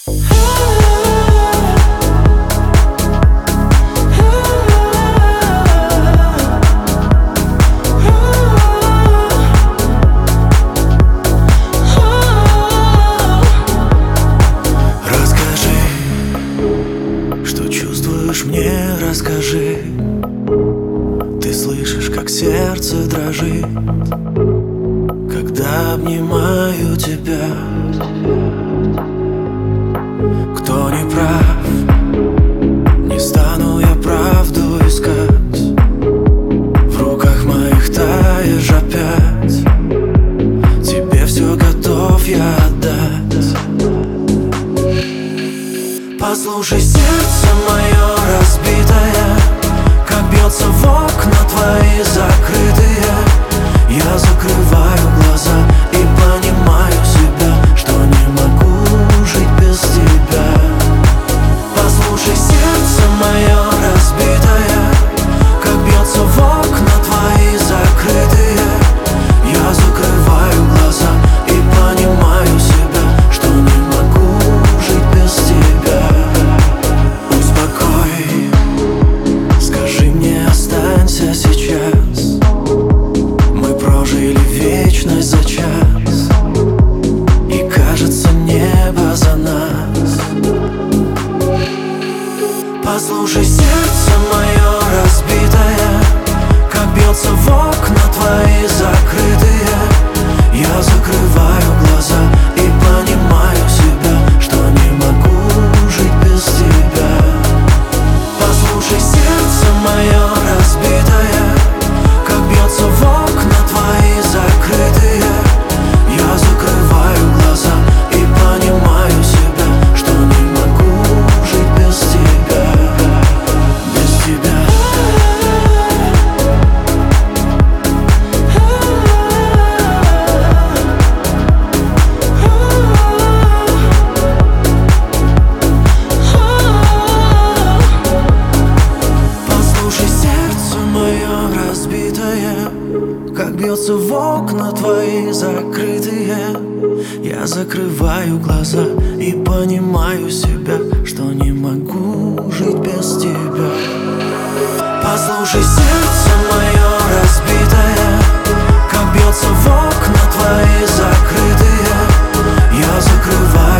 Мне расскажи, ты слышишь, как сердце дрожит, когда обнимаю тебя. Кто не прав, не стану я правду искать. В руках моих таешь опять, тебе все готов я отдать. Послушай, сердце мое разбитое, как бьется в окна твои закрытые. Я закрываю глаза и понимаю себя, что не могу жить без тебя. Послушай, сердце мое разбитое, как бьется в окна твои закрытые. Я закрываю глаза и понимаю себя, что не могу жить без тебя. Успокой, скажи мне, останься сейчас. Мы прожили вечность за час, и кажется, небо за нас. Послушай, сердце мое разбитое, как бьется в окна твои закрытые. Я закрываю глаза и понимаю себя, что не могу жить без тебя. Послушай, сердце мое разбитое, как бьется в окна твои закрытые. Я закрываю глаза и понимаю себя, что не могу жить без тебя. Без тебя. Послушай, сердце мое разбитое, как бьется в окна твои закрытые. Я закрываю глаза и понимаю себя, что не могу жить без тебя. Послушай, сердце мое разбитое, как бьется в окна твои закрытые. Я закрываю